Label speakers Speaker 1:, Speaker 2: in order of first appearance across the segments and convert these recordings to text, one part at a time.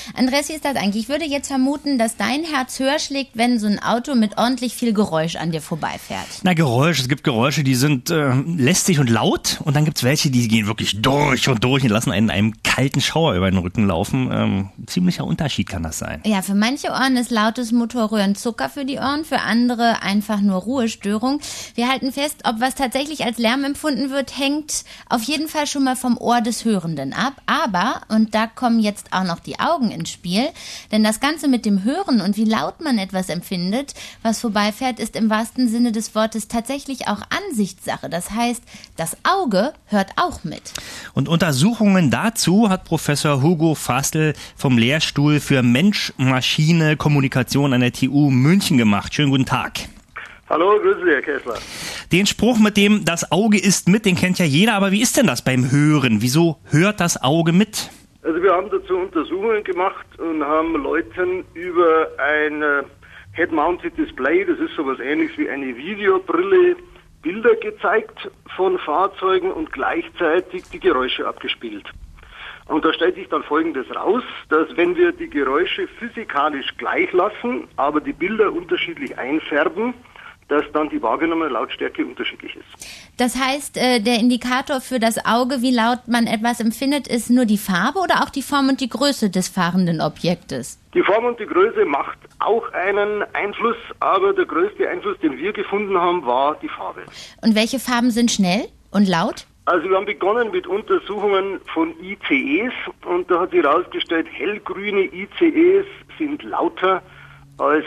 Speaker 1: Andres, wie ist das eigentlich? Ich würde jetzt vermuten, dass dein Herz höher schlägt, wenn so ein Auto mit ordentlich viel Geräusch an dir vorbeifährt.
Speaker 2: Na, Geräusch. Es gibt Geräusche, die sind lästig und laut. Und dann gibt's welche, die gehen wirklich durch und lassen einen in einem kalten Schauer über den Rücken laufen. Ziemlicher Unterschied kann das sein.
Speaker 1: Ja, für manche Ohren ist lautes Motorrühren Zucker für die Ohren, für andere einfach nur Ruhestörung. Wir halten fest, ob was tatsächlich als Lärm empfunden wird, hängt auf jeden Fall schon mal vom Ohr des Hörenden ab. Aber, und da kommen jetzt auch noch die Augen ins Spiel, denn das Ganze mit dem Hören und wie laut man etwas empfindet, was vorbeifährt, ist im wahrsten Sinne des Wortes tatsächlich auch Ansichtssache. Das heißt, das Auge hört auch mit.
Speaker 2: Und Untersuchungen dazu hat Professor Hugo Fastel vom Lehrstuhl für Mensch-Maschine-Kommunikation an der TU München gemacht. Schönen guten Tag.
Speaker 3: Hallo, grüße Sie, Herr Kessler.
Speaker 2: Den Spruch mit dem, das Auge isst mit, den kennt ja jeder, aber wie ist denn das beim Hören? Wieso hört das Auge mit?
Speaker 3: Also wir haben dazu Untersuchungen gemacht und haben Leuten über ein Head-Mounted Display, das ist sowas ähnliches wie eine Videobrille, Bilder gezeigt von Fahrzeugen und gleichzeitig die Geräusche abgespielt. Und da stellt sich dann Folgendes raus, dass wenn wir die Geräusche physikalisch gleich lassen, aber die Bilder unterschiedlich einfärben, dass dann die wahrgenommene Lautstärke unterschiedlich ist.
Speaker 1: Das heißt, der Indikator für das Auge, wie laut man etwas empfindet, ist nur die Farbe oder auch die Form und die Größe des fahrenden Objektes?
Speaker 3: Die Form und die Größe macht auch einen Einfluss, aber der größte Einfluss, den wir gefunden haben, war die Farbe.
Speaker 1: Und welche Farben sind schnell und laut?
Speaker 3: Also wir haben begonnen mit Untersuchungen von ICEs und da hat sich herausgestellt, hellgrüne ICEs sind lauter als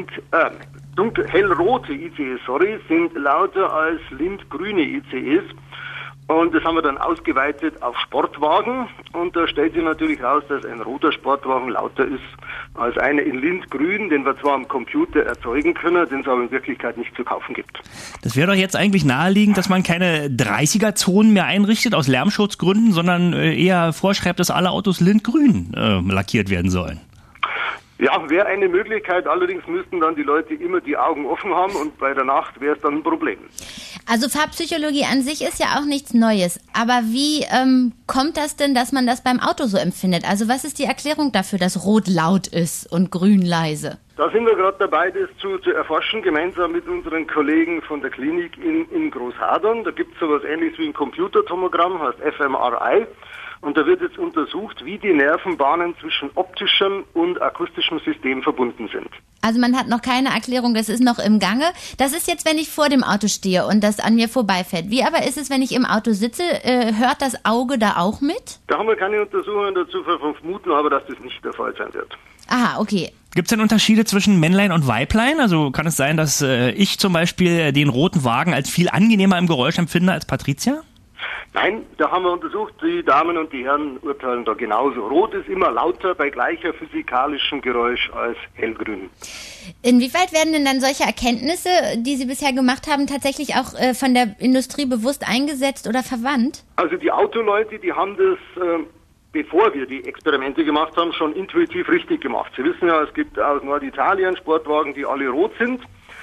Speaker 3: hellrote ICEs, sind lauter als lindgrüne ICEs. Und das haben wir dann ausgeweitet auf Sportwagen. Und da stellt sich natürlich raus, dass ein roter Sportwagen lauter ist als einer in lindgrün, den wir zwar am Computer erzeugen können, den es aber in Wirklichkeit nicht zu kaufen gibt.
Speaker 2: Das wäre doch jetzt eigentlich naheliegend, dass man keine 30er-Zonen mehr einrichtet aus Lärmschutzgründen, sondern eher vorschreibt, dass alle Autos lindgrün lackiert werden sollen.
Speaker 3: Ja, wäre eine Möglichkeit, allerdings müssten dann die Leute immer die Augen offen haben und bei der Nacht wäre es dann ein Problem.
Speaker 1: Also Farbpsychologie an sich ist ja auch nichts Neues, aber wie kommt das denn, dass man das beim Auto so empfindet? Also was ist die Erklärung dafür, dass Rot laut ist und Grün leise?
Speaker 3: Da sind wir gerade dabei, das zu erforschen, gemeinsam mit unseren Kollegen von der Klinik in Großhadern. Da gibt es sowas Ähnliches wie ein Computertomogramm, heißt fMRI. Und da wird jetzt untersucht, wie die Nervenbahnen zwischen optischem und akustischem System verbunden sind.
Speaker 1: Also man hat noch keine Erklärung, das ist noch im Gange. Das ist jetzt, wenn ich vor dem Auto stehe und das an mir vorbeifährt. Wie aber ist es, wenn ich im Auto sitze? Hört das Auge da auch mit?
Speaker 3: Da haben wir keine Untersuchungen dazu vermuten, aber dass das nicht der Fall sein wird.
Speaker 1: Aha, okay.
Speaker 2: Gibt es denn Unterschiede zwischen Männlein und Weiblein? Also kann es sein, dass ich zum Beispiel den roten Wagen als viel angenehmer im Geräusch empfinde als Patricia?
Speaker 3: Nein, da haben wir untersucht, die Damen und die Herren urteilen da genauso. Rot ist immer lauter bei gleicher physikalischem Geräusch als hellgrün.
Speaker 1: Inwieweit werden denn dann solche Erkenntnisse, die Sie bisher gemacht haben, tatsächlich auch von der Industrie bewusst eingesetzt oder verwandt?
Speaker 3: Also die Autoleute, die haben das, bevor wir die Experimente gemacht haben, schon intuitiv richtig gemacht. Sie wissen ja, es gibt aus Norditalien Sportwagen, die alle rot sind.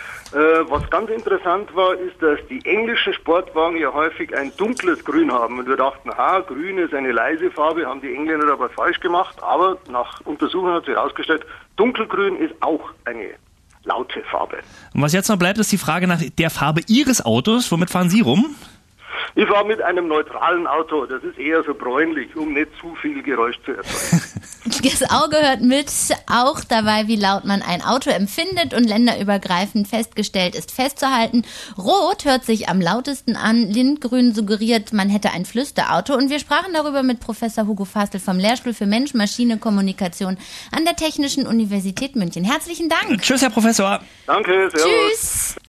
Speaker 3: Was ganz interessant war, ist, dass die englischen Sportwagen ja häufig ein dunkles Grün haben. Und wir dachten, grün ist eine leise Farbe, haben die Engländer aber falsch gemacht. Aber nach Untersuchungen hat sich herausgestellt, dunkelgrün ist auch eine laute Farbe.
Speaker 2: Und was jetzt noch bleibt, ist die Frage nach der Farbe Ihres Autos. Womit fahren Sie rum?
Speaker 3: Ich fahre mit einem neutralen Auto, das ist eher so bräunlich, um nicht zu viel Geräusch zu erzeugen.
Speaker 1: Das Auge hört mit, auch dabei, wie laut man ein Auto empfindet, und länderübergreifend festgestellt ist festzuhalten, Rot hört sich am lautesten an, Lindgrün suggeriert, man hätte ein Flüsterauto, und wir sprachen darüber mit Professor Hugo Fastel vom Lehrstuhl für Mensch-Maschine-Kommunikation an der Technischen Universität München. Herzlichen Dank.
Speaker 2: Tschüss, Herr Professor.
Speaker 3: Danke, servus.
Speaker 1: Tschüss.